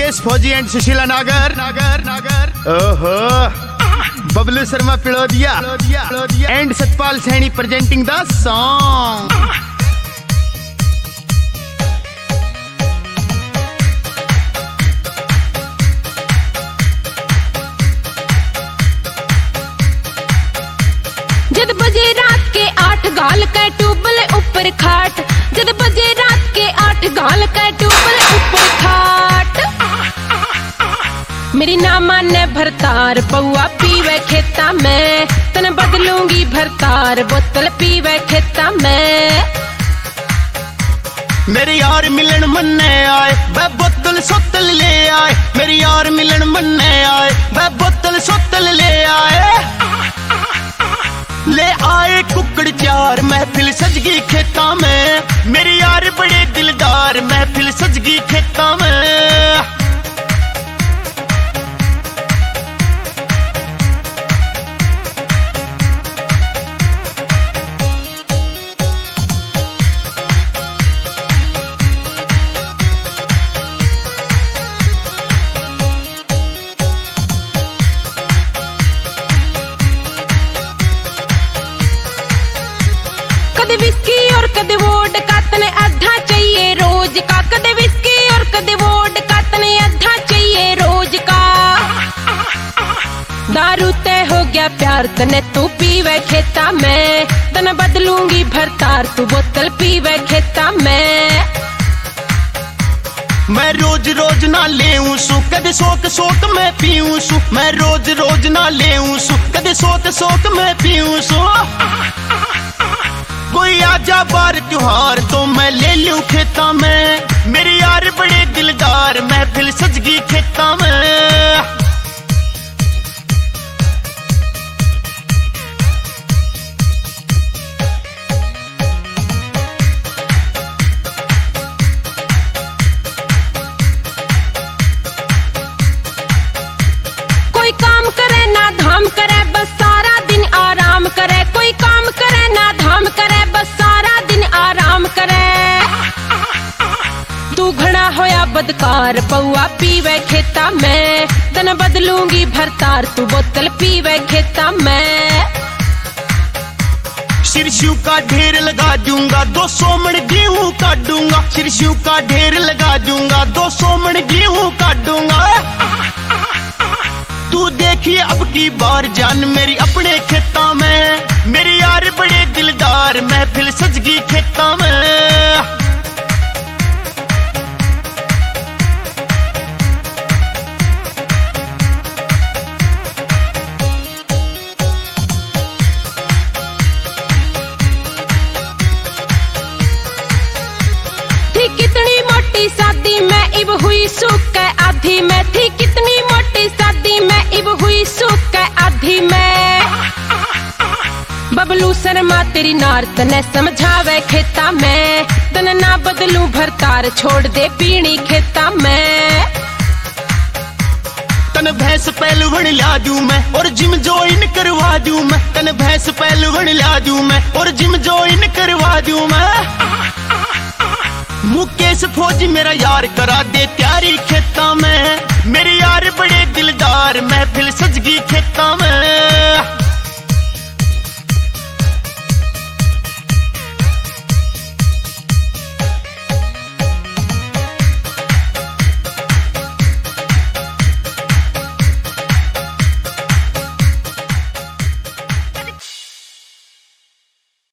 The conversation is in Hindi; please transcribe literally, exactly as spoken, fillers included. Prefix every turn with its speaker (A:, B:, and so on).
A: मुकेश फौजी एंड सुशीला नागर नागर नागर ओहो Bablu Sharma Pilodiya and Satpal Saini presenting the song.
B: जद बजे रात के आठ गाल का ट्यूबल ऊपर खाट, जद बजे रात के आठ गाल का ट्यूबल ऊपर खाट। मेरी ना माने भरतार पौआ पीवे खेता में, तने बदलूंगी भरतार बोतल पीवे खेता में।
A: मेरे यार मिलन मन्ने आए वह बोतल सोतल ले आए, मेरी यार मिलन मन्ने आए वह बोतल सोतल ले आए। ले आए कुकड़ चार महफिल सजगी खेता में, मेरी यार बड़े दिलदार महफिल सजगी खेता में।
B: कदे विस्की और कदे वोडका तने आधा चाहिए रोज का, कदे विस्की और कदे वोडका तने आधा चाहिए रोज का। दारू तय हो गया प्यार तने तू पीवे खेता में, तने बदलूंगी भरतार तू बोतल पीवे खेता में।
A: मैं रोज रोज ना लेऊं सु कदे सोक सोक मैं पीऊं सु, मैं रोज रोज ना लेऊं सु कदे सोक सोक मैं पीऊं सु। कोई आजा बार त्योहार तो मैं ले लूं खेता में, मेरे यार बड़े दिलदार महफिल सजगी खेता में।
B: कोई काम करे ना धाम करे बस सारा दिन आराम करे, कोई काम करे ना धाम करे बस सारा दिन आराम करे। तू घड़ा होया बदकार पौआ पीवे खेता में, तने बदलूंगी भरतार तू बोतल पीवे खेता में।
A: शिरशु का ढेर लगा दूंगा दो सौ मण गेहूं काटूंगा, शिरशु का ढेर लगा दूंगा दो सौ मण गेहूं काटूंगा। तू देखिए अब की बार जान मेरी अपने खेता में, मेरे यार बड़े दिलदार महफिल सजगी खेता में।
B: थी कितनी मोटी शादी में इब हुई सूख आधी में, थी कितनी मोटी शादी में इब हुई सूख आधी में। बबलू शर्मा तेरी नार तने समझावे खेता में, तने ना बदलू भरतार छोड़ दे पीनी खेता में।
A: तन भैंस पहलवण ला दूं मैं और जिम ज्वाइन करवा दूं मैं, तन भैंस पहलवण ला दूं मैं और जिम ज्वाइन करवा दूं मैं। मुकेश फौजी मेरा यार करा दे तैयारी खेता में, मेरे यार बड़े दिलदार महफिल सजगी खेता में।